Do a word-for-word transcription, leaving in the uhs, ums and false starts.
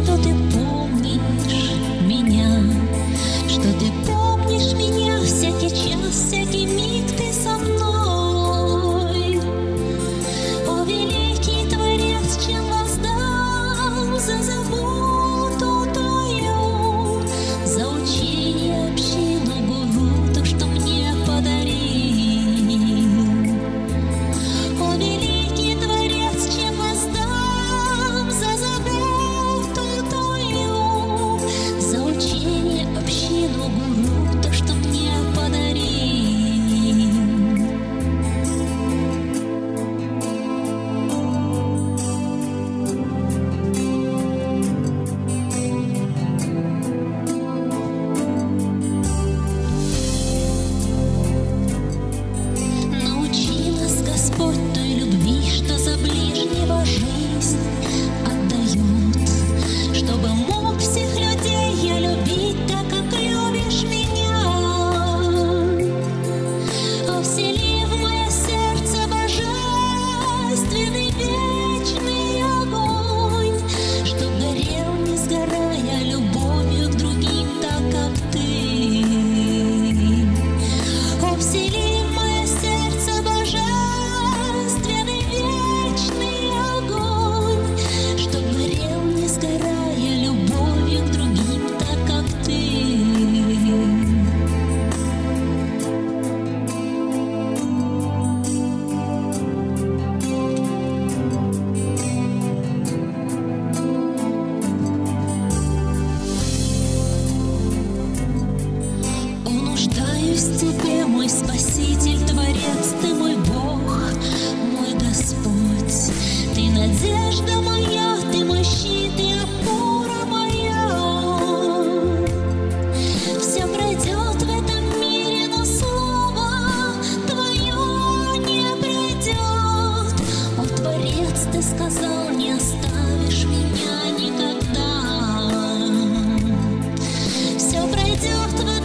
что ты помнишь меня, что ты помнишь меня, всякий час, всякий миг ты со мной. О, великий Творец, чем воздам за заботу твою, за учение, общину, гуру, то, что мне подарил. О, великий Творец, чем воздам за заботу твою, за учение, общину, гуру, то, что мне подарил. Научи нас, Господь, той любви, что за ближнего жизнь отдает, чтобы мог всех людей я любить так, как любишь меня. О, всели в мое сердце божественный вечный огонь, чтоб горел, не сгорая, любовью к другим, так, как ты. О, всели в мое сердце божественный вечный огонь, чтоб горел, не сгорая, любовью к другим, так, как ты. О, нуждаюсь в тебе, мой Спаситель, Творец, ты мой Бог, мой Господь. Ты надежда моя, ты мой щит и опора моя. Все пройдет в этом мире, но слово твое не пройдет. О, Творец, ты сказал, не оставишь меня никогда. Все пройдет в